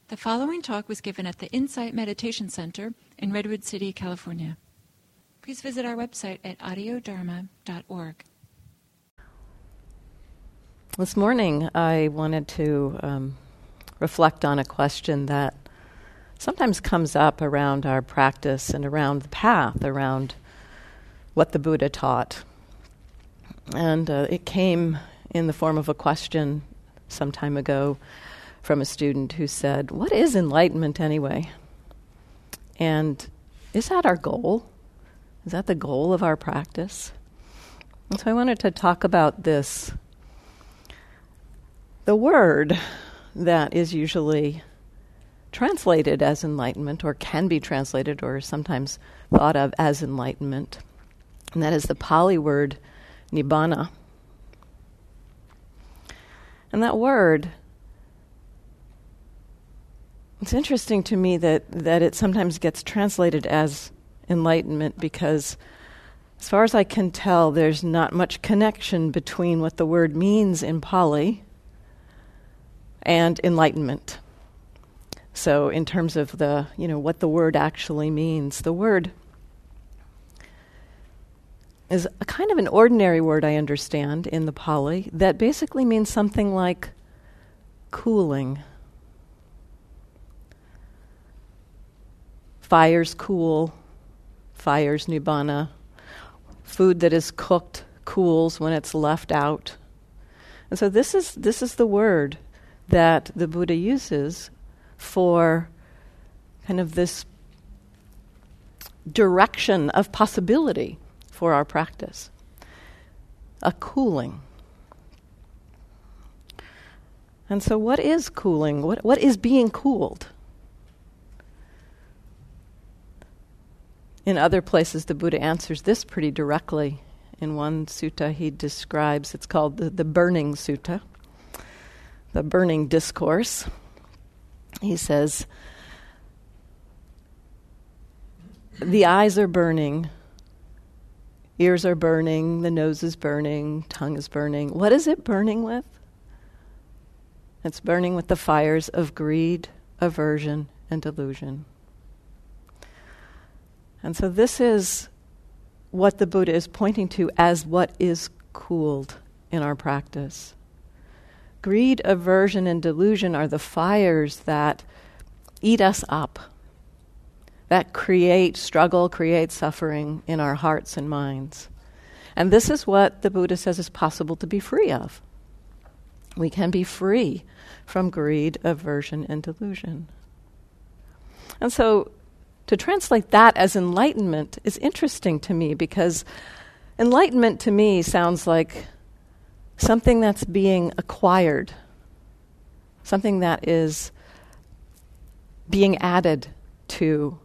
The following talk was given at the Insight Meditation Center in Redwood City, California. Please visit our website at audiodharma.org. This morning I wanted to reflect on a question that sometimes comes up around our practice and around the path, around what the Buddha taught. And it came in the form of a question some time ago from a student who said, "What is enlightenment anyway? And is that our goal? Is that the goal of our practice?" And so I wanted to talk about this. The word that is usually translated as enlightenment, or can be translated or sometimes thought of as enlightenment, and that is the Pali word nibbana. And that word, it's interesting to me that it sometimes gets translated as enlightenment because, as far as I can tell, there's not much connection between what the word means in Pali and enlightenment. So in terms of what the word actually means, the word is a kind of an ordinary word, I understand, in the Pali that basically means something like cooling. Fires cool, fires nibbana. Food that is cooked cools when it's left out. And so this is the word that the Buddha uses for kind of this direction of possibility for our practice. A cooling. And so what is cooling? What is being cooled? In other places, the Buddha answers this pretty directly. In one sutta he describes, it's called the burning sutta, the burning discourse. He says, the eyes are burning, ears are burning, the nose is burning, tongue is burning. What is it burning with? It's burning with the fires of greed, aversion, and delusion. And so this is what the Buddha is pointing to as what is cooled in our practice. Greed, aversion, and delusion are the fires that eat us up, that create struggle, create suffering in our hearts and minds. And this is what the Buddha says is possible to be free of. We can be free from greed, aversion, and delusion. And so to translate that as enlightenment is interesting to me because enlightenment to me sounds like something that's being acquired, something that is being added to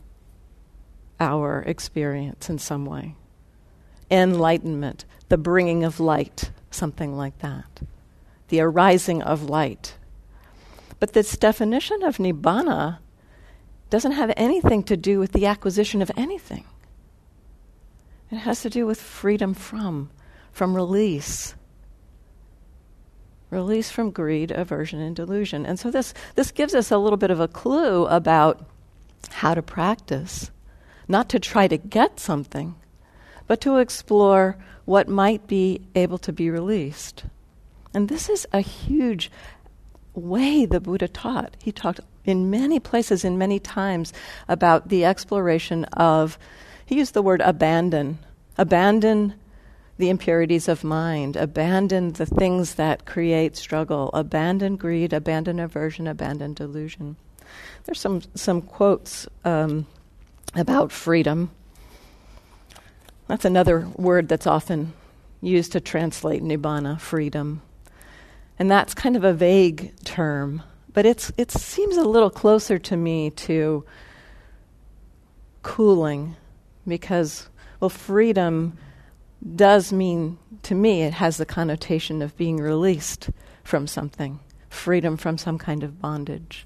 our experience in some way. Enlightenment, the bringing of light, something like that. The arising of light. But this definition of nibbana doesn't have anything to do with the acquisition of anything. It has to do with freedom from release. Release from greed, aversion, and delusion. And so this gives us a little bit of a clue about how to practice. Not to try to get something, but to explore what might be able to be released. And this is a huge way the Buddha taught. He talked in many places, in many times, about the exploration of, he used the word abandon. Abandon the impurities of mind. Abandon the things that create struggle. Abandon greed, abandon aversion, abandon delusion. There's some quotes about freedom. That's another word that's often used to translate nibbana, freedom. And that's kind of a vague term, but it seems a little closer to me to cooling because, well, freedom does mean, to me, it has the connotation of being released from something, freedom from some kind of bondage.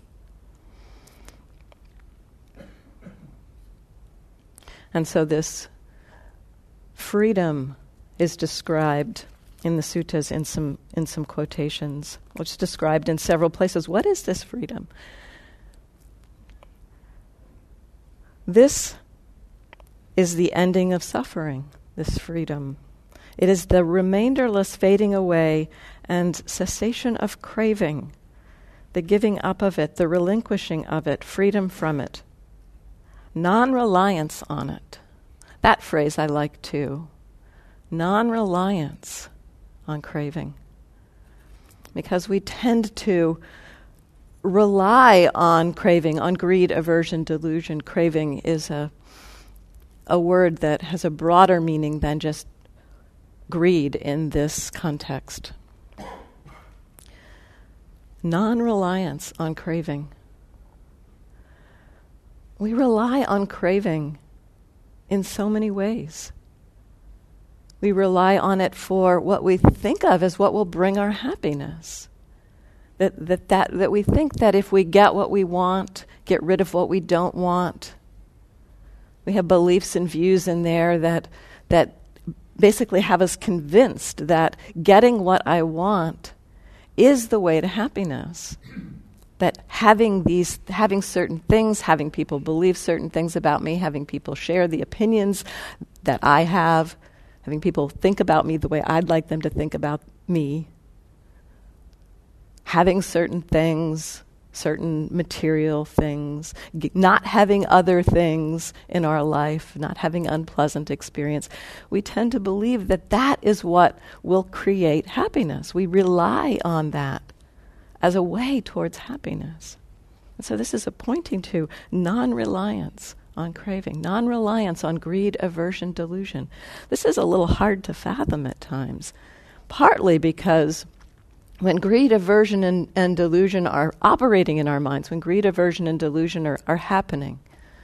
And so this freedom is described in the suttas in some quotations, which is described in several places. What is this freedom? This is the ending of suffering, this freedom. It is the remainderless fading away and cessation of craving, the giving up of it, the relinquishing of it, freedom from it, non-reliance on it. That phrase I like too. Non-reliance on craving. Because we tend to rely on craving, on greed, aversion, delusion. Craving is a word that has a broader meaning than just greed in this context. Non-reliance on craving. We rely on craving in so many ways. We rely on it for what we think of as what will bring our happiness. That we think that if we get what we want, get rid of what we don't want. We have beliefs and views in there that basically have us convinced that getting what I want is the way to happiness. That having certain things, having people believe certain things about me, having people share the opinions that I have, having people think about me the way I'd like them to think about me, having certain things, certain material things, not having other things in our life, not having unpleasant experience. We tend to believe that that is what will create happiness. We rely on that as a way towards happiness. And so this is a pointing to non-reliance on craving, non-reliance on greed, aversion, delusion. This is a little hard to fathom at times, partly because when greed, aversion, and delusion are operating in our minds, when greed, aversion, and delusion are happening,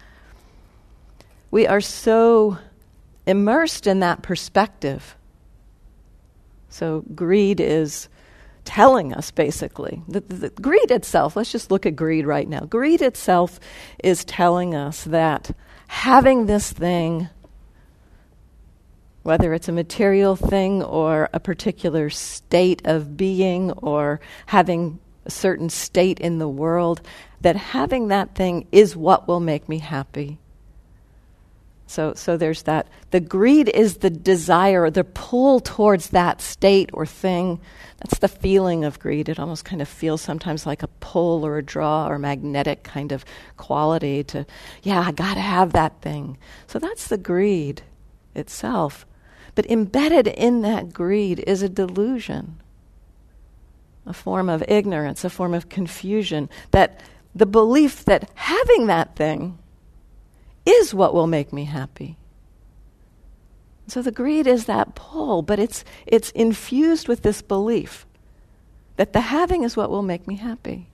we are so immersed in that perspective. So greed is telling us, basically, the greed itself, let's just look at greed right now. Greed itself is telling us that having this thing, whether it's a material thing or a particular state of being or having a certain state in the world, that having that thing is what will make me happy. So there's that. The greed is the desire, the pull towards that state or thing. That's the feeling of greed. It almost kind of feels sometimes like a pull or a draw or magnetic kind of quality to, I got to have that thing. So that's the greed itself. But embedded in that greed is a delusion, a form of ignorance, a form of confusion, that the belief that having that thing is what will make me happy. So the greed is that pull, but it's infused with this belief that the having is what will make me happy.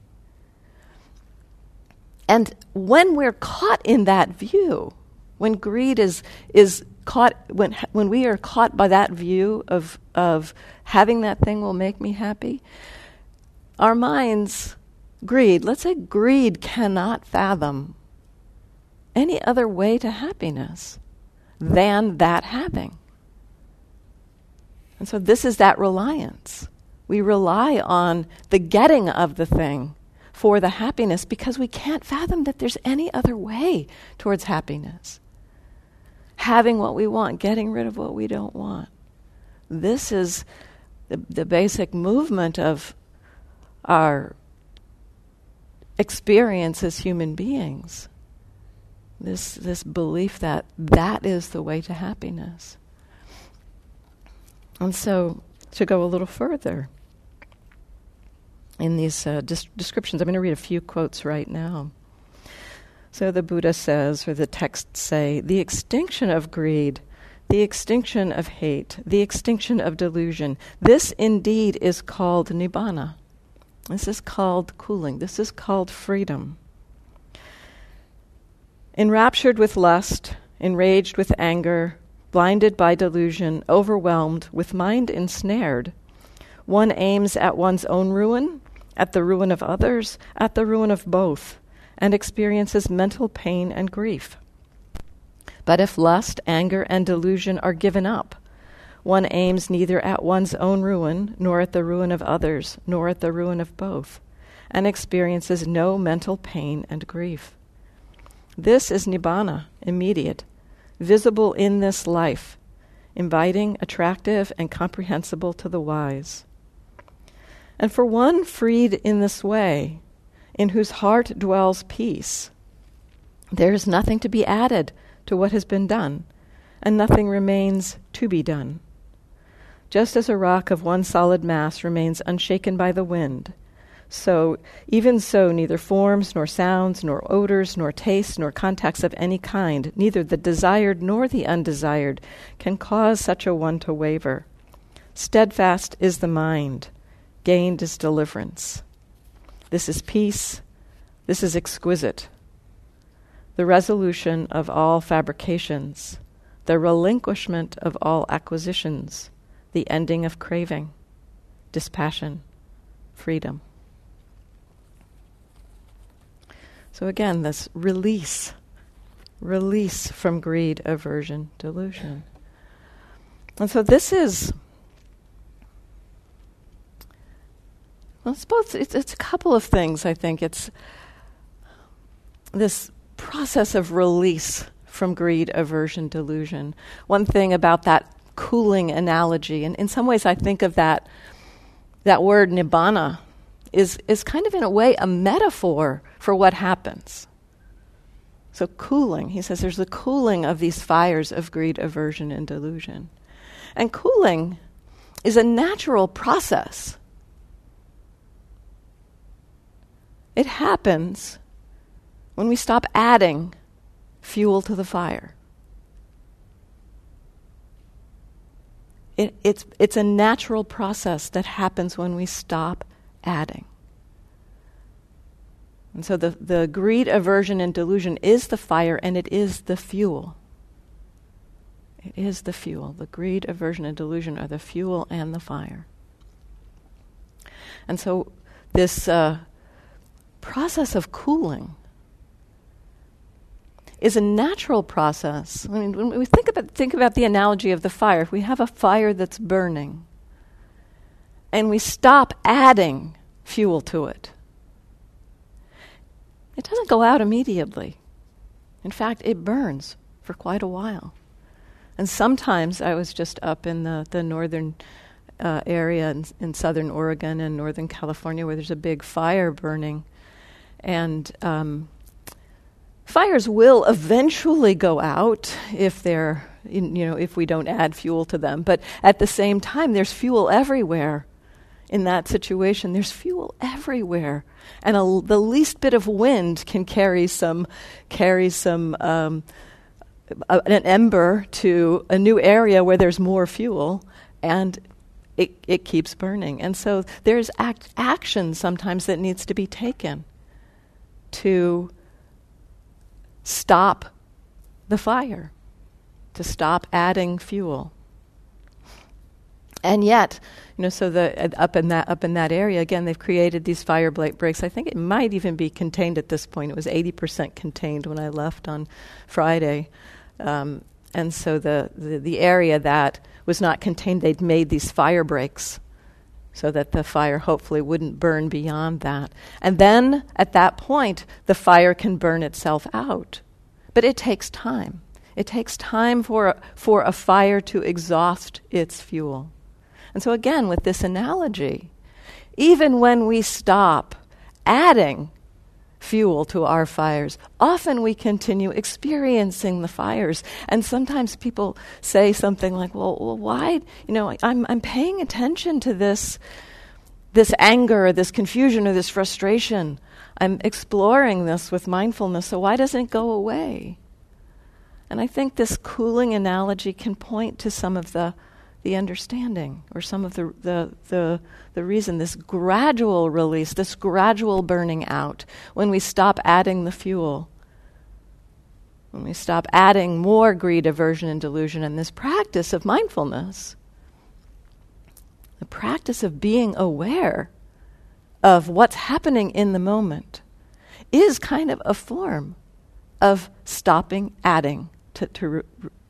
And when we're caught in that view, when greed is caught, when we are caught by that view of having that thing will make me happy, our minds, let's say greed cannot fathom any other way to happiness than that having. And so this is that reliance. We rely on the getting of the thing for the happiness because we can't fathom that there's any other way towards happiness. Having what we want, getting rid of what we don't want. This is the basic movement of our experience as human beings. This belief that is the way to happiness. And so, to go a little further in these descriptions, I'm going to read a few quotes right now. So the Buddha says, or the texts say, the extinction of greed, the extinction of hate, the extinction of delusion, this indeed is called nibbana. This is called cooling. This is called freedom. Enraptured with lust, enraged with anger, blinded by delusion, overwhelmed, with mind ensnared, one aims at one's own ruin, at the ruin of others, at the ruin of both, and experiences mental pain and grief. But if lust, anger, and delusion are given up, one aims neither at one's own ruin, nor at the ruin of others, nor at the ruin of both, and experiences no mental pain and grief. This is nibbana, immediate, visible in this life, inviting, attractive, and comprehensible to the wise. And for one freed in this way, in whose heart dwells peace, there is nothing to be added to what has been done, and nothing remains to be done. Just as a rock of one solid mass remains unshaken by the wind, so, even so, neither forms, nor sounds, nor odors, nor tastes, nor contacts of any kind, neither the desired nor the undesired, can cause such a one to waver. Steadfast is the mind, gained is deliverance. This is peace, this is exquisite. The resolution of all fabrications, the relinquishment of all acquisitions, the ending of craving, dispassion, freedom. So again, this release from greed, aversion, delusion. And so this is, well, it's a couple of things, I think. It's this process of release from greed, aversion, delusion. One thing about that cooling analogy, and in some ways I think of that word nibbana is kind of in a way a metaphor for what happens. So cooling, he says there's the cooling of these fires of greed, aversion, and delusion. And cooling is a natural process. It happens when we stop adding fuel to the fire. It's a natural process that happens when we stop adding. And so the greed, aversion, and delusion is the fire, and it is the fuel. It is the fuel. The greed, aversion, and delusion are the fuel and the fire. And so this process of cooling is a natural process. I mean, when we think about the analogy of the fire, if we have a fire that's burning, and we stop adding fuel to it, it doesn't go out immediately. In fact, it burns for quite a while. And sometimes I was just up in the northern area in southern Oregon and northern California where there's a big fire burning. And fires will eventually go out if they're, if we don't add fuel to them. But at the same time, there's fuel everywhere. In that situation, there's fuel everywhere, and the least bit of wind can carry an ember to a new area where there's more fuel, and it keeps burning. And so there's action sometimes that needs to be taken to stop the fire, to stop adding fuel. And yet, so up in that area again, they've created these fire breaks. I think it might even be contained at this point. It was 80% contained when I left on Friday, and so the area that was not contained, they'd made these fire breaks so that the fire hopefully wouldn't burn beyond that. And then at that point, the fire can burn itself out, but it takes time. It takes time for a fire to exhaust its fuel. And so again, with this analogy, even when we stop adding fuel to our fires, often we continue experiencing the fires. And sometimes people say something like, well why, I'm paying attention to this anger, or this confusion, or this frustration. I'm exploring this with mindfulness, so why doesn't it go away? And I think this cooling analogy can point to some of the understanding, or some of the reason, this gradual release, this gradual burning out, when we stop adding the fuel, when we stop adding more greed, aversion, and delusion, and this practice of mindfulness, the practice of being aware of what's happening in the moment, is kind of a form of stopping adding to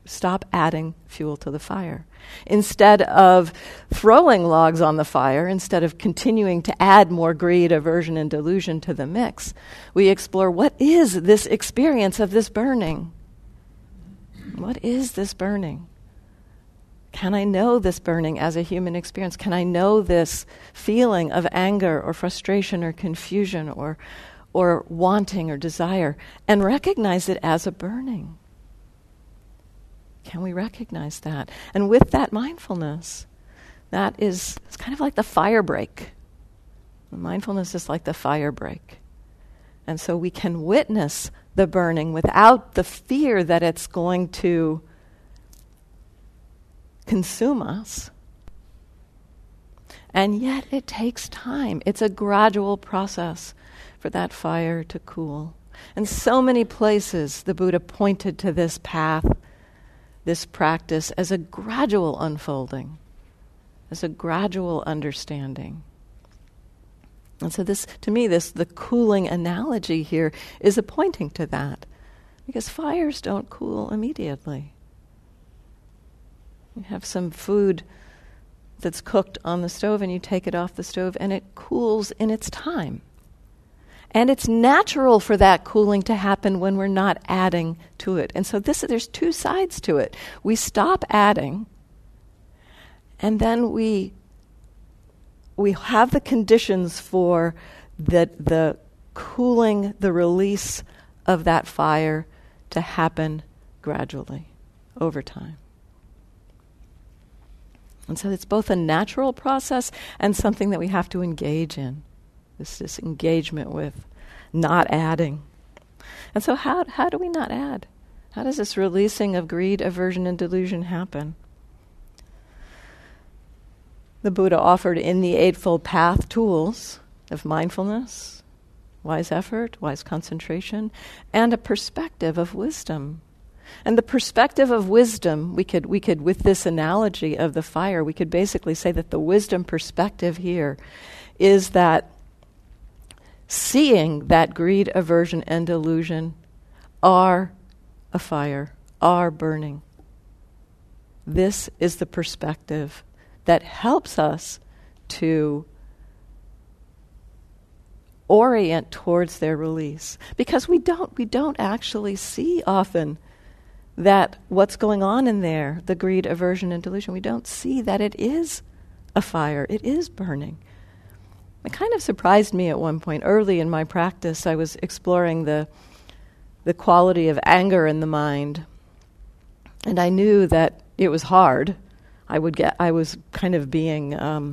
Stop adding fuel to the fire. Instead of throwing logs on the fire, instead of continuing to add more greed, aversion, and delusion to the mix, we explore, what is this experience of this burning? What is this burning? Can I know this burning as a human experience? Can I know this feeling of anger or frustration or confusion or wanting or desire and recognize it as a burning? Can we recognize that? And with that mindfulness, it's kind of like the fire break. Mindfulness is like the fire break. And so we can witness the burning without the fear that it's going to consume us. And yet it takes time. It's a gradual process for that fire to cool. In so many places, the Buddha pointed to this path, this practice, as a gradual unfolding, as a gradual understanding. And so this, to me, the cooling analogy here is a pointing to that. Because fires don't cool immediately. You have some food that's cooked on the stove and you take it off the stove and it cools in its time. And it's natural for that cooling to happen when we're not adding to it. And so there's two sides to it. We stop adding, and then we have the conditions for the cooling, the release of that fire to happen gradually, over time. And so it's both a natural process and something that we have to engage in. This engagement with not adding. And so how do we not add? How does this releasing of greed, aversion, and delusion happen? The Buddha offered in the Eightfold Path tools of mindfulness, wise effort, wise concentration, and a perspective of wisdom. And the perspective of wisdom, we could, with this analogy of the fire, we could basically say that the wisdom perspective here is that seeing that greed, aversion, and delusion are a fire, are burning. This is the perspective that helps us to orient towards their release. Because we don't actually see often that what's going on in there, the greed, aversion, and delusion, we don't see that it is a fire, it is burning. It kind of surprised me at one point. Early in my practice, I was exploring the quality of anger in the mind. And I knew that it was hard. I was kind of being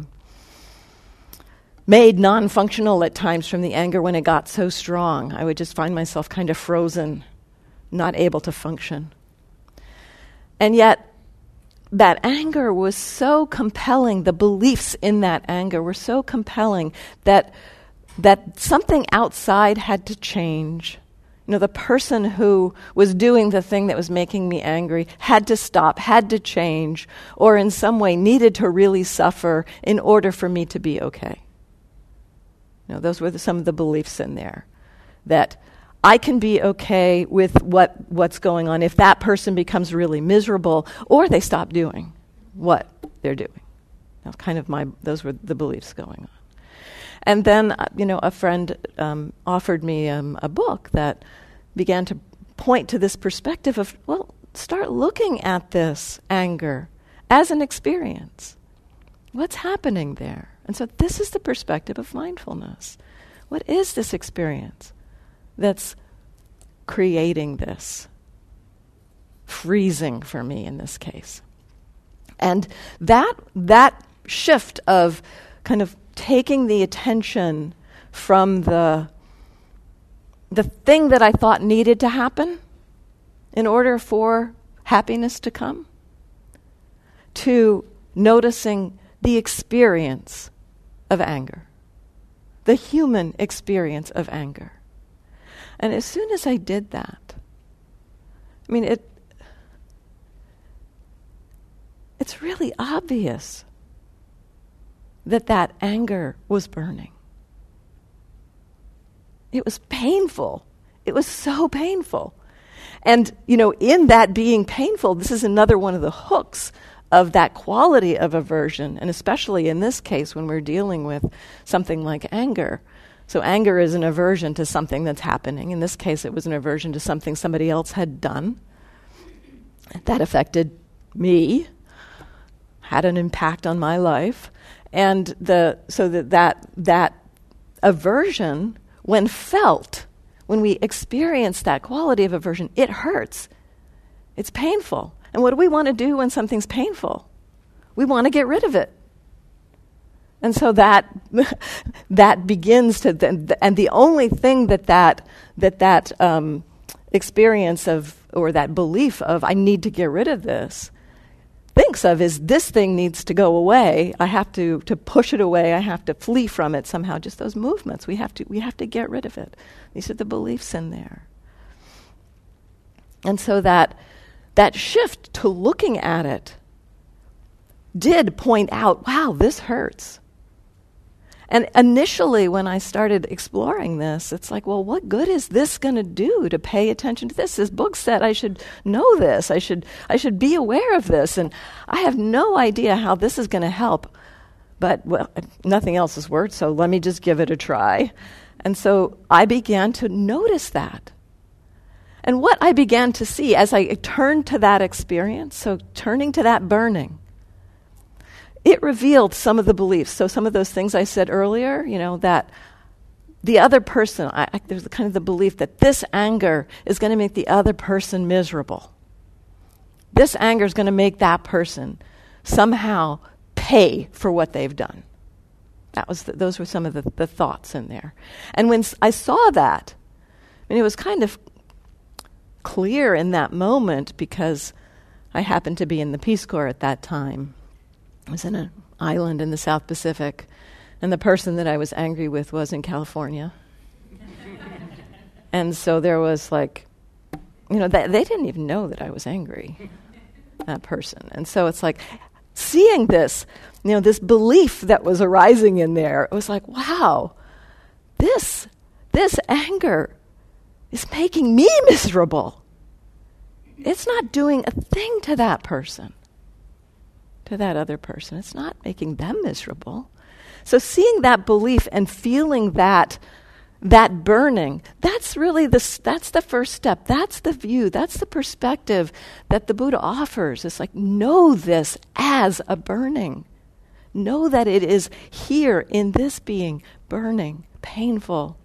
made non-functional at times from the anger when it got so strong. I would just find myself kind of frozen, not able to function. And yet, that anger was so compelling, the beliefs in that anger were so compelling that something outside had to change. You know, the person who was doing the thing that was making me angry had to stop, had to change, or in some way needed to really suffer in order for me to be okay. You know, those were some of the beliefs in there. That I can be okay with what's going on if that person becomes really miserable or they stop doing what they're doing. That's kind of those were the beliefs going on. And then, a friend offered me a book that began to point to this perspective of, well, start looking at this anger as an experience. What's happening there? And so this is the perspective of mindfulness. What is this experience that's creating this freezing for me in this case? And that shift of kind of taking the attention from the thing that I thought needed to happen in order for happiness to come, to noticing the experience of anger, the human experience of anger. And as soon as I did that, it's really obvious that anger was burning. It was painful. It was so painful. And, in that being painful, this is another one of the hooks of that quality of aversion, and especially in this case when we're dealing with something like anger. So anger is an aversion to something that's happening. In this case, it was an aversion to something somebody else had done that affected me, had an impact on my life. And that aversion, when felt, when we experience that quality of aversion, it hurts. It's painful. And what do we want to do when something's painful? We want to get rid of it. And so that begins to, and the only thing that experience of, or that belief of, I need to get rid of this, thinks of is, this thing needs to go away. I have to push it away. I have to flee from it somehow. Just those movements. We have to get rid of it. These are the beliefs in there. And so that shift to looking at it did point out, wow, this hurts. And initially, when I started exploring this, it's like, well, what good is this going to do to pay attention to this? This book said I should know this. I should be aware of this. And I have no idea how this is going to help. But, well, nothing else has worked, so let me just give it a try. And so I began to notice that. And what I began to see as I turned to that experience, so turning to that burning, it revealed some of the beliefs. So some of those things I said earlier, that the other person, there's kind of the belief that this anger is going to make the other person miserable. This anger is going to make that person somehow pay for what they've done. Those were some of the thoughts in there. And when I saw that, it was kind of clear in that moment because I happened to be in the Peace Corps at that time. I was in an island in the South Pacific, and the person that I was angry with was in California. And so there was they didn't even know that I was angry, that person. And so it's like, seeing this, this belief that was arising in there, it was like, wow, this anger is making me miserable. It's not doing a thing to that person. To that other person. It's not making them miserable. So seeing that belief and feeling that burning, that's really that's the first step. That's the view. That's the perspective that the Buddha offers. It's like, know this as a burning. Know that it is here in this being, burning, painful.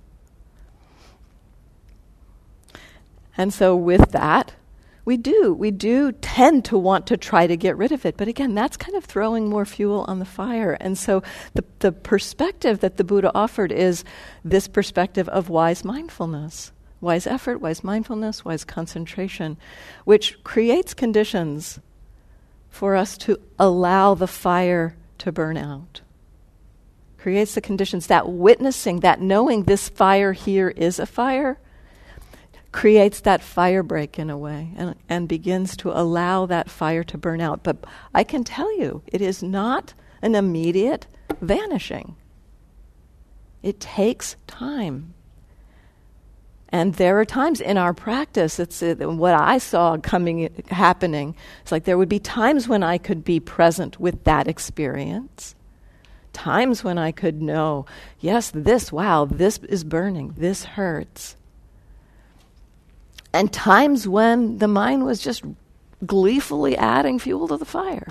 And so with that, we do tend to want to try to get rid of it. But again, that's kind of throwing more fuel on the fire. And so the perspective that the Buddha offered is this perspective of wise mindfulness, wise effort, wise mindfulness, wise concentration, which creates conditions for us to allow the fire to burn out. Creates the conditions, that witnessing, that knowing this fire here is a fire, creates that fire break in a way and begins to allow that fire to burn out. But I can tell you, it is not an immediate vanishing. It takes time. And there are times in our practice, it's what I saw happening. It's like there would be times when I could be present with that experience. Times when I could know, yes, this is burning, this hurts. And times when the mind was just gleefully adding fuel to the fire.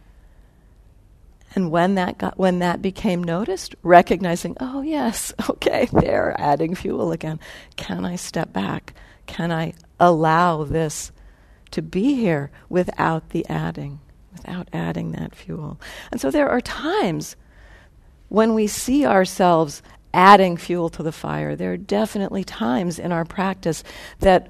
And when that became noticed, recognizing, oh yes, okay, they're adding fuel again. Can I step back? Can I allow this to be here without adding that fuel? And so there are times when we see ourselves adding fuel to the fire. There are definitely times in our practice that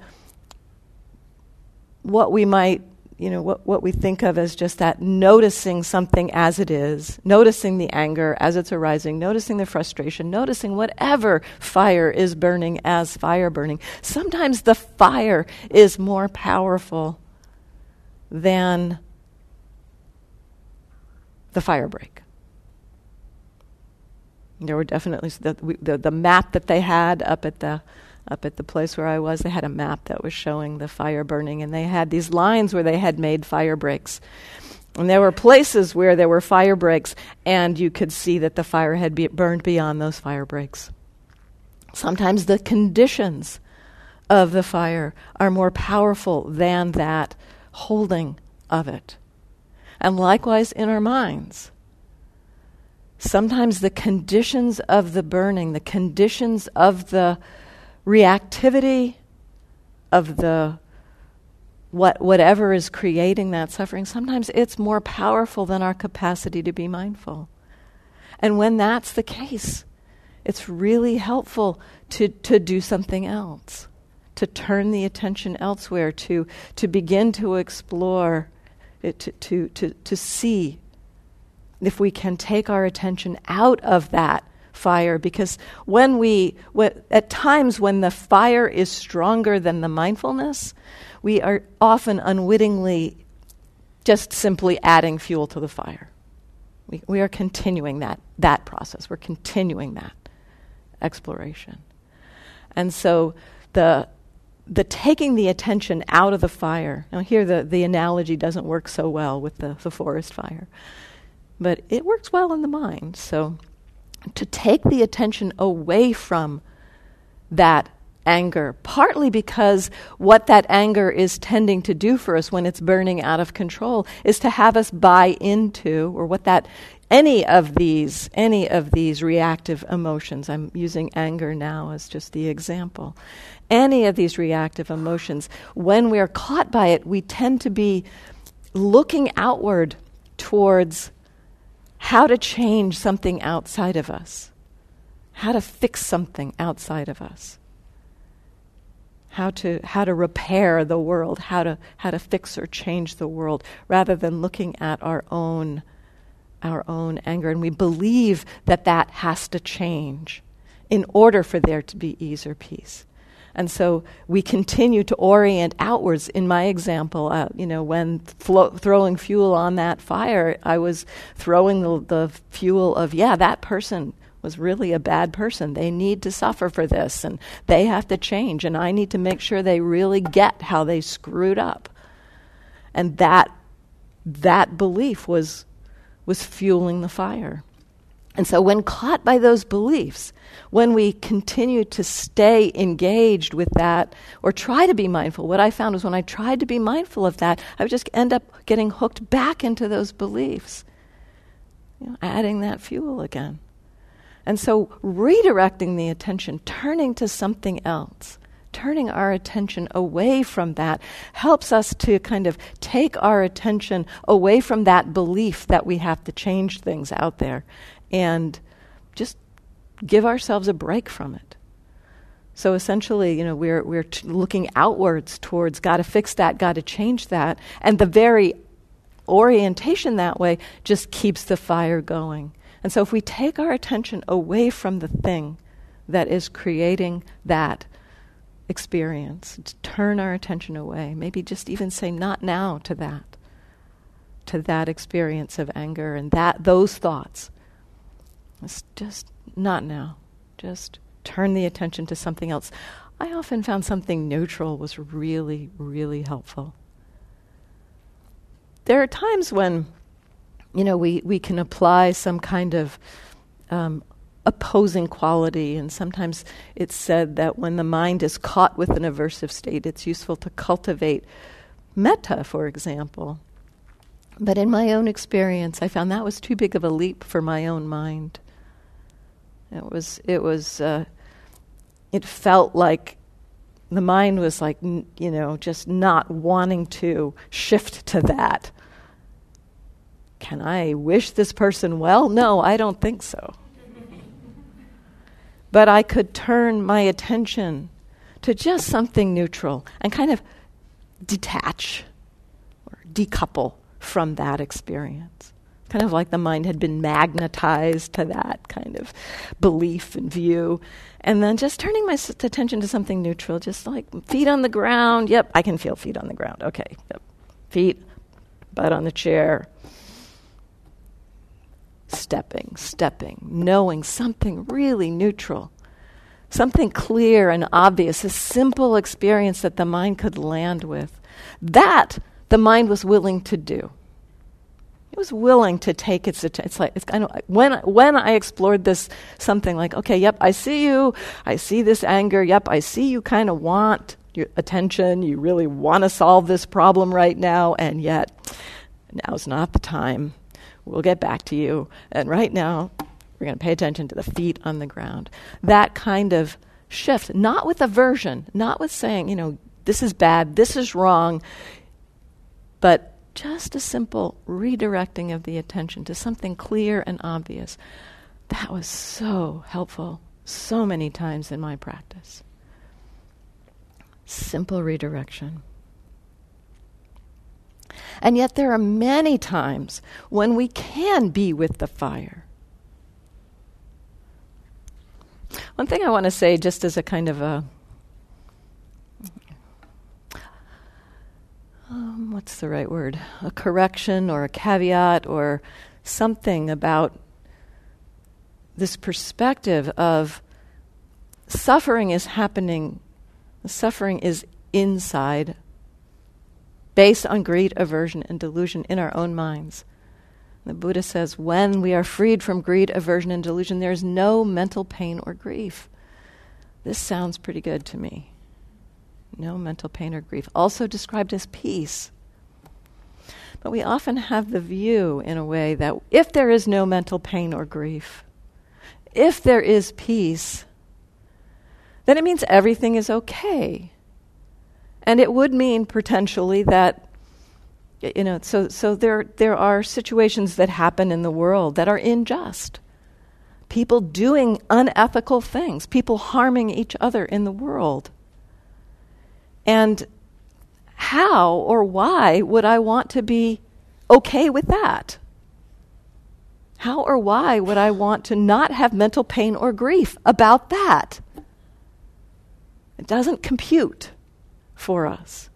what we might, what we think of as just that noticing something as it is, noticing the anger as it's arising, noticing the frustration, noticing whatever fire is burning as fire burning. Sometimes the fire is more powerful than the fire break. There were definitely the map that they had up at the Up at the place where I was, they had a map that was showing the fire burning, and they had these lines where they had made fire breaks. And there were places where there were fire breaks, and you could see that the fire had burned beyond those fire breaks. Sometimes the conditions of the fire are more powerful than that holding of it. And likewise in our minds. Sometimes the conditions of the burning, the conditions of the reactivity of the whatever is creating that suffering, sometimes it's more powerful than our capacity to be mindful. And when that's the case, it's really helpful to do something else, to turn the attention elsewhere, to begin to explore, to see if we can take our attention out of that fire. Because at times when the fire is stronger than the mindfulness, we are often unwittingly just simply adding fuel to the fire. We are continuing that process. We're continuing that exploration. And so the taking the attention out of the fire, now here the analogy doesn't work so well with the forest fire, but it works well in the mind. So to take the attention away from that anger, partly because what that anger is tending to do for us when it's burning out of control is to have us buy into, or what that any of these reactive emotions, I'm using anger now as just the example, any of these reactive emotions, when we're caught by it, we tend to be looking outward towards how to change something outside of us, how to fix something outside of us, how to repair the world, how to fix or change the world, rather than looking at our own anger. And we believe that has to change in order for there to be ease or peace. And so we continue to orient outwards. In my example, when throwing fuel on that fire, I was throwing the fuel of, that person was really a bad person. They need to suffer for this, and they have to change, and I need to make sure they really get how they screwed up. And that belief was fueling the fire. And so when caught by those beliefs, when we continue to stay engaged with that or try to be mindful, what I found was when I tried to be mindful of that, I would just end up getting hooked back into those beliefs, adding that fuel again. And so redirecting the attention, turning to something else, turning our attention away from that helps us to kind of take our attention away from that belief that we have to change things out there and just give ourselves a break from it. So essentially, we're looking outwards towards got to fix that, got to change that, and the very orientation that way just keeps the fire going. And so if we take our attention away from the thing that is creating that experience, to turn our attention away, maybe just even say not now to that experience of anger and those thoughts. It's just not now. Just turn the attention to something else. I often found something neutral was really, really helpful. There are times when, we can apply some kind of opposing quality, and sometimes it's said that when the mind is caught with an aversive state, it's useful to cultivate metta, for example. But in my own experience, I found that was too big of a leap for my own mind. It felt like the mind was like, just not wanting to shift to that. Can I wish this person well? No, I don't think so. But I could turn my attention to just something neutral and kind of detach or decouple from that experience. Kind of like the mind had been magnetized to that kind of belief and view. And then just turning my attention to something neutral, just like feet on the ground. Yep, I can feel feet on the ground. Okay, yep. Feet, butt on the chair. Stepping, knowing something really neutral. something clear and obvious, a simple experience that the mind could land with. That the mind was willing to do. It was willing to take its attention. It's kind of when I explored this, something like, okay, yep, I see you. I see this anger. Yep, I see you kind of want your attention. You really want to solve this problem right now, and yet now's not the time. We'll get back to you. And right now, we're going to pay attention to the feet on the ground. That kind of shift, not with aversion, not with saying, this is bad, this is wrong, but just a simple redirecting of the attention to something clear and obvious. That was so helpful so many times in my practice. Simple redirection. And yet there are many times when we can be with the fire. One thing I want to say, just as a kind of what's the right word? A correction or a caveat or something about this perspective of suffering is happening, suffering is inside, based on greed, aversion, and delusion in our own minds. The Buddha says, when we are freed from greed, aversion, and delusion, there is no mental pain or grief. This sounds pretty good to me. No mental pain or grief. Also described as peace. But we often have the view, in a way, that if there is no mental pain or grief, if there is peace, then it means everything is okay. And it would mean, potentially, that so there are situations that happen in the world that are unjust. People doing unethical things, people harming each other in the world. And how or why would I want to be okay with that? How or why would I want to not have mental pain or grief about that? It doesn't compute for us.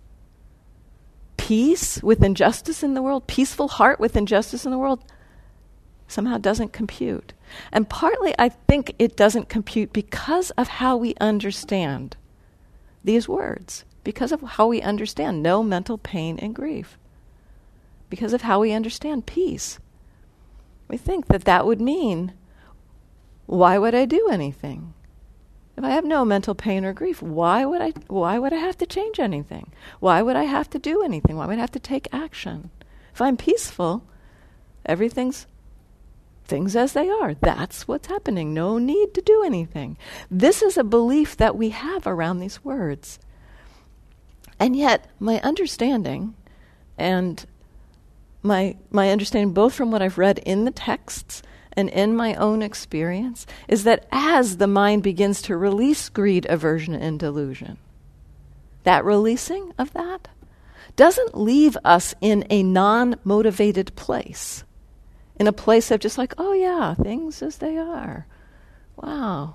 Peace with injustice in the world, peaceful heart with injustice in the world, somehow doesn't compute. And partly I think it doesn't compute because of how we understand these words, because of how we understand no mental pain and grief, because of how we understand peace. We think that would mean, why would I do anything? If I have no mental pain or grief, why would I have to change anything? Why would I have to do anything? Why would I have to take action? If I'm peaceful, everything's things as they are. That's what's happening. No need to do anything. This is a belief that we have around these words. And yet, my understanding, and my understanding both from what I've read in the texts and in my own experience, is that as the mind begins to release greed, aversion, and delusion, that releasing of that doesn't leave us in a non-motivated place, in a place of just like, oh yeah, things as they are. Wow.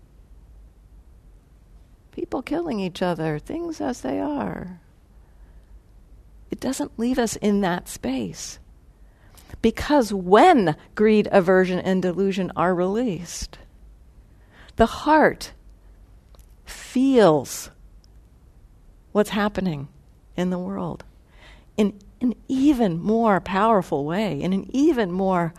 People killing each other, things as they are. It doesn't leave us in that space. Because when greed, aversion, and delusion are released, the heart feels what's happening in the world in an even more powerful way, in an even more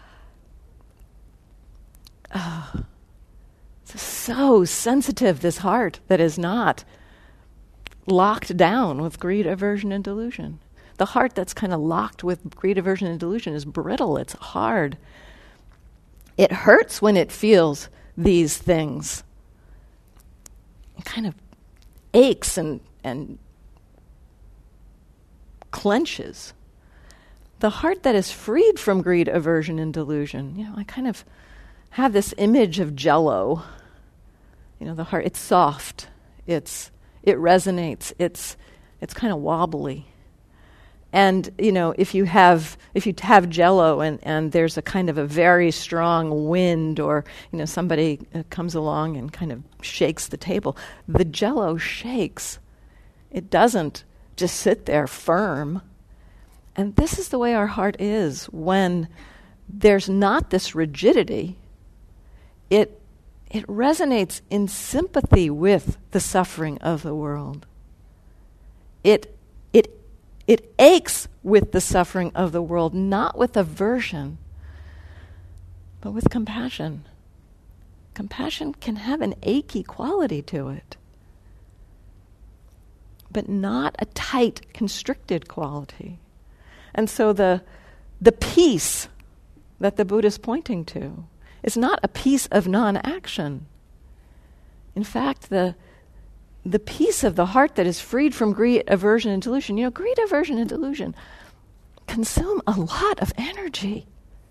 it's so sensitive, this heart that is not locked down with greed, aversion, and delusion. The heart that's kind of locked with greed, aversion, and delusion is brittle. It's hard. It hurts when it feels these things. It kind of aches and clenches. The heart that is freed from greed, aversion, and delusion, I kind of have this image of Jell-O. The heart, it's soft. It resonates. It's kind of wobbly. And, if you have Jell-O and there's a kind of a very strong wind, or, somebody comes along and kind of shakes the table, the Jell-O shakes. It doesn't just sit there firm. And this is the way our heart is when there's not this rigidity. It it resonates in sympathy with the suffering of the world. It aches with the suffering of the world, not with aversion, but with compassion. Compassion can have an achy quality to it, but not a tight, constricted quality. And so the peace that the Buddha is pointing to is not a peace of non-action. In fact, the peace of the heart that is freed from greed, aversion, and delusion. Greed, aversion, and delusion consume a lot of energy.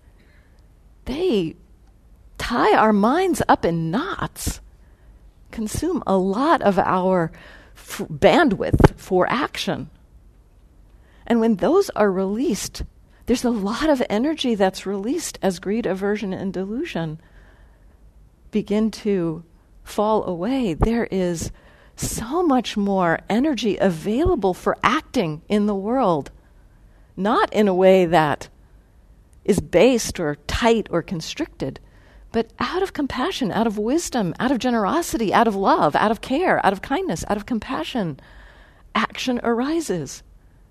They tie our minds up in knots, consume a lot of our bandwidth for action. And when those are released, there's a lot of energy that's released as greed, aversion, and delusion begin to fall away. There is so much more energy available for acting in the world, not in a way that is based or tight or constricted, but out of compassion, out of wisdom, out of generosity, out of love, out of care, out of kindness, out of compassion, action arises.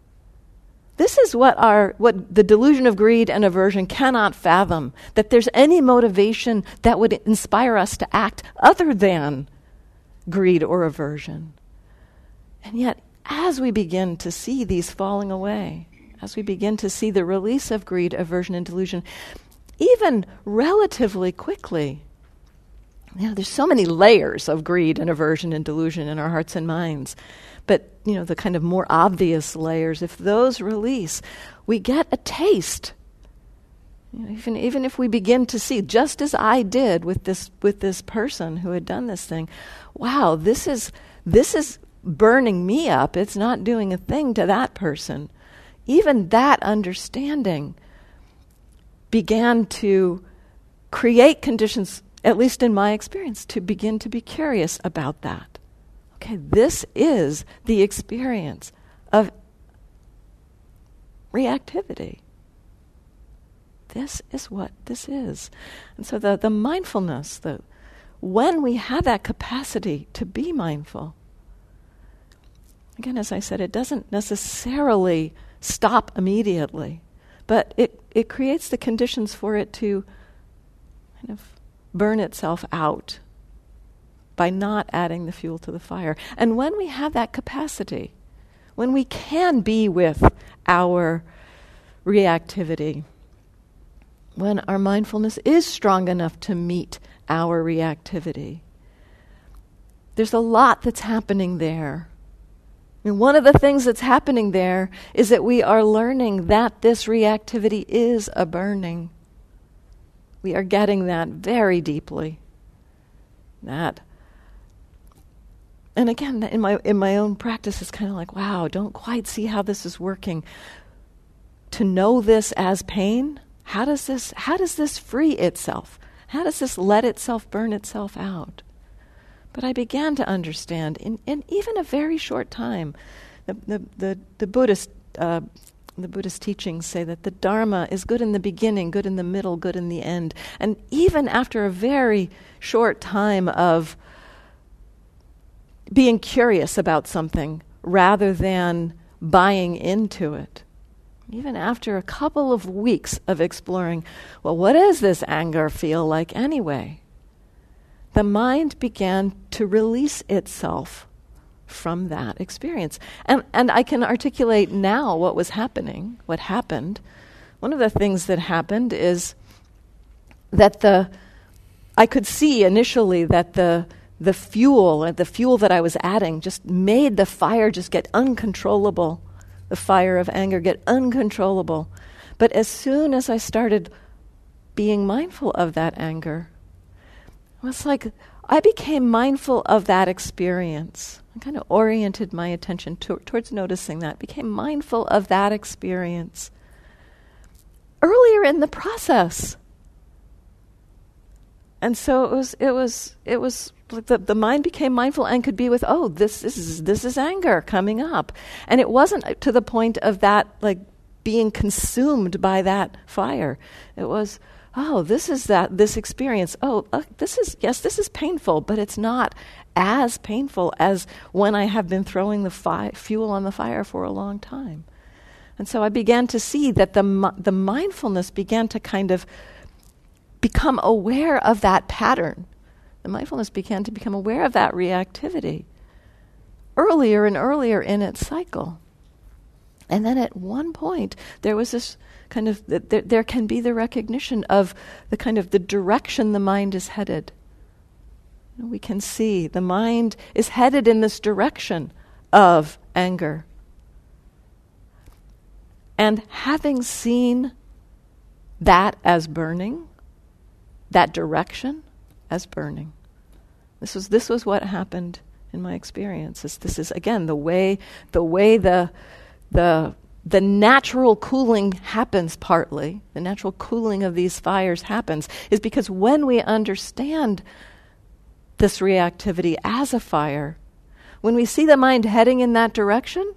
This is what the delusion of greed and aversion cannot fathom, that there's any motivation that would inspire us to act other than greed or aversion. And yet, as we begin to see these falling away, as we begin to see the release of greed, aversion, and delusion, even relatively quickly, there's so many layers of greed and aversion and delusion in our hearts and minds. But, the kind of more obvious layers, if those release, we get a taste. Even if we begin to see, just as I did with this person who had done this thing, wow, this is burning me up. It's not doing a thing to that person. Even that understanding began to create conditions, at least in my experience, to begin to be curious about that. Okay, this is the experience of reactivity. This is what this is. And so the mindfulness, when we have that capacity to be mindful, again, as I said, it doesn't necessarily stop immediately, but it creates the conditions for it to kind of burn itself out by not adding the fuel to the fire. And when we have that capacity, when we can be with our reactivity, when our mindfulness is strong enough to meet our reactivity, there's a lot that's happening there. And one of the things that's happening there is that we are learning that this reactivity is a burning. We are getting that very deeply. And again, in my own practice, it's kind of like, wow, don't quite see how this is working. To know this as pain, how does this free itself? How does this let itself burn itself out? But I began to understand in even a very short time. The Buddhist teachings say that the Dharma is good in the beginning, good in the middle, good in the end. And even after a very short time of being curious about something rather than buying into it, even after a couple of weeks of exploring, well, what does this anger feel like anyway? The mind began to release itself from that experience. And I can articulate now what happened. One of the things that happened is that I could see initially that the fuel that I was adding just made the fire just get uncontrollable, the fire of anger get uncontrollable. But as soon as I started being mindful of that anger, it was like I became mindful of that experience. I kind of oriented my attention towards noticing that, became mindful of that experience earlier in the process. And so it was like the mind became mindful and could be with, oh, this is anger coming up. And it wasn't to the point of that like being consumed by that fire. It was, oh, this experience. Oh, this is painful, but it's not as painful as when I have been throwing the fuel on the fire for a long time. And so I began to see that the mindfulness began to kind of become aware of that pattern. The mindfulness began to become aware of that reactivity earlier and earlier in its cycle. And then at one point, there was this kind of, there can be the recognition of the kind of the direction the mind is headed. We can see the mind is headed in this direction of anger. And having seen that as burning, that direction as burning, this was what happened in my experience. This is again the way the natural cooling happens. Partly the natural cooling of these fires happens is because when we understand this reactivity as a fire, when we see the mind heading in that direction,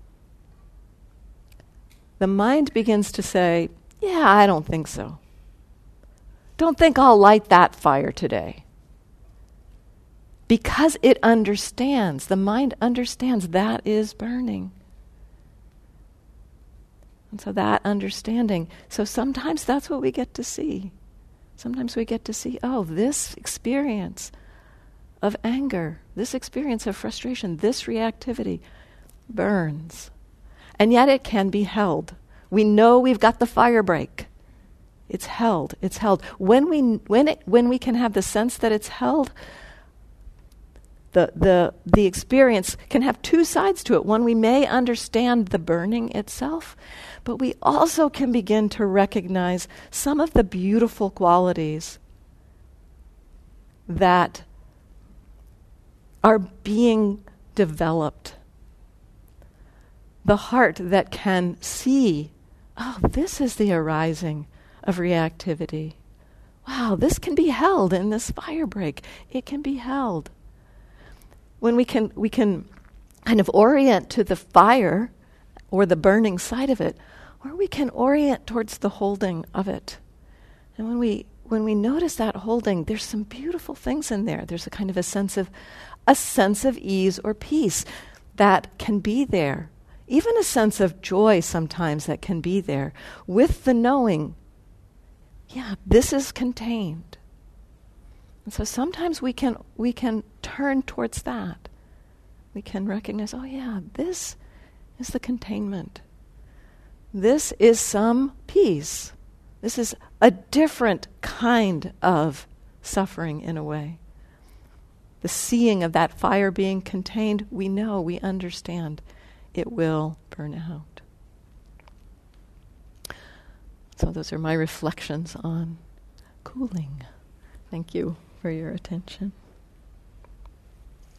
the mind begins to say, yeah, I don't think so. Don't think I'll light that fire today. Because it understands, the mind understands that is burning. And so that understanding, so sometimes that's what we get to see. Sometimes we get to see, oh, this experience of anger, this experience of frustration, this reactivity burns. And yet it can be held. We know we've got the fire break. It's held. It's held. When we can have the sense that it's held, the experience can have two sides to it. One, we may understand the burning itself, but we also can begin to recognize some of the beautiful qualities that are being developed. The heart that can see, oh, this is the arising of reactivity. Wow, this can be held in this fire break. It can be held. When we can kind of orient to the fire or the burning side of it, or we can orient towards the holding of it. And when we notice that holding, there's some beautiful things in there. There's a kind of a sense of ease or peace that can be there. Even a sense of joy sometimes that can be there with the knowing, yeah, this is contained. And so sometimes we can turn towards that. We can recognize, oh yeah, this is the containment. This is some peace. This is a different kind of suffering in a way. The seeing of that fire being contained, we know, we understand. It will burn out. So those are my reflections on cooling. Thank you for your attention.